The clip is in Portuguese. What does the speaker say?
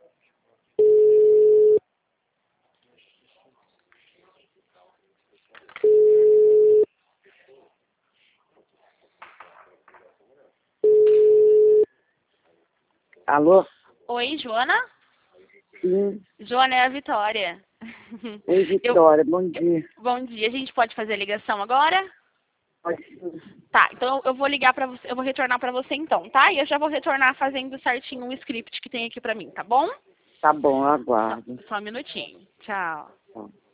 Alô? Oi, Joana? Sim. Joana, é a Vitória. Oi, Vitória, bom dia. Bom dia, a gente pode fazer a ligação agora? Pode sim. Tá, então eu vou ligar pra você, eu vou retornar pra você então, tá? E eu já vou retornar fazendo certinho um script que tem aqui pra mim, tá bom? Tá bom, eu aguardo. Só um minutinho. Tchau. Tá.